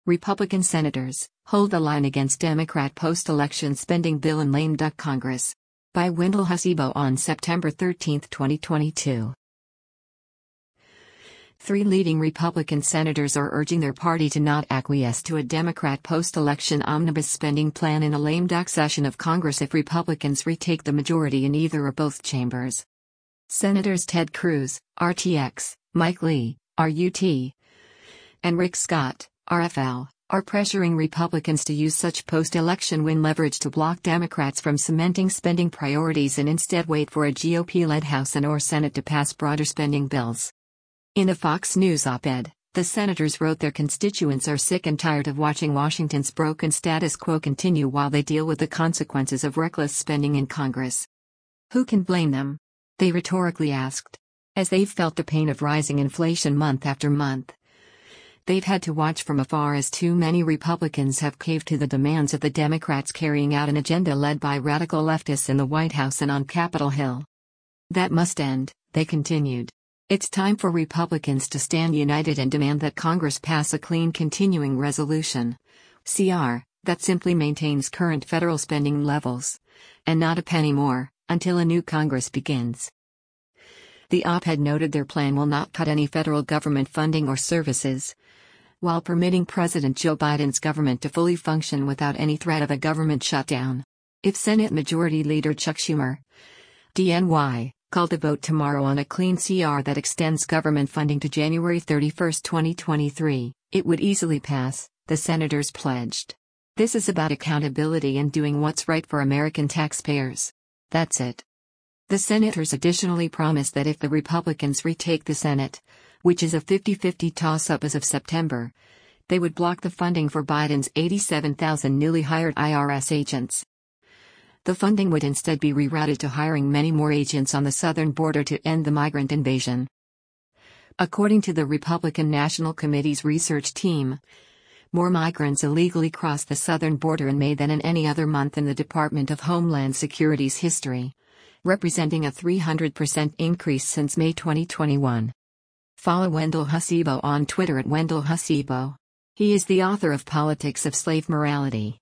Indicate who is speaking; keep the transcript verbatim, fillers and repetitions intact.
Speaker 1: Republican senators hold the line against Democrat post-election spending bill in lame duck Congress. By Wendell Hasibo on September thirteenth, twenty twenty-two. Three leading Republican senators are urging their party to not acquiesce to a Democrat post-election omnibus spending plan in a lame duck session of Congress if Republicans retake the majority in either or both chambers. Senators Ted Cruz, R T X, Mike Lee, R U T, and Rick Scott, R F L, are pressuring Republicans to use such post-election win leverage to block Democrats from cementing spending priorities and instead wait for a G O P-led House and or Senate to pass broader spending bills. In a Fox News op-ed, the senators wrote their constituents are sick and tired of watching Washington's broken status quo continue while they deal with the consequences of reckless spending in Congress. Who can blame them? They rhetorically asked. As they've felt the pain of rising inflation month after month. They've had to watch from afar as too many Republicans have caved to the demands of the Democrats carrying out an agenda led by radical leftists in the White House and on Capitol Hill. That must end, they continued. It's time for Republicans to stand united and demand that Congress pass a clean continuing resolution, C R, that simply maintains current federal spending levels, and not a penny more, until a new Congress begins. The op-ed noted their plan will not cut any federal government funding or services, while permitting President Joe Biden's government to fully function without any threat of a government shutdown. If Senate Majority Leader Chuck Schumer, D N Y, called a vote tomorrow on a clean C R that extends government funding to January thirty-first, twenty twenty-three, it would easily pass, the senators pledged. This is about accountability and doing what's right for American taxpayers. That's it. The senators additionally promised that if the Republicans retake the Senate, which is a fifty-fifty toss-up as of September, they would block the funding for Biden's eighty-seven thousand newly hired I R S agents. The funding would instead be rerouted to hiring many more agents on the southern border to end the migrant invasion. According to the Republican National Committee's research team, more migrants illegally crossed the southern border in May than in any other month in the Department of Homeland Security's history, representing a three hundred percent increase since May twenty twenty-one. Follow Wendell Hasibo on Twitter at Wendell Hasibo. He is the author of Politics of Slave Morality.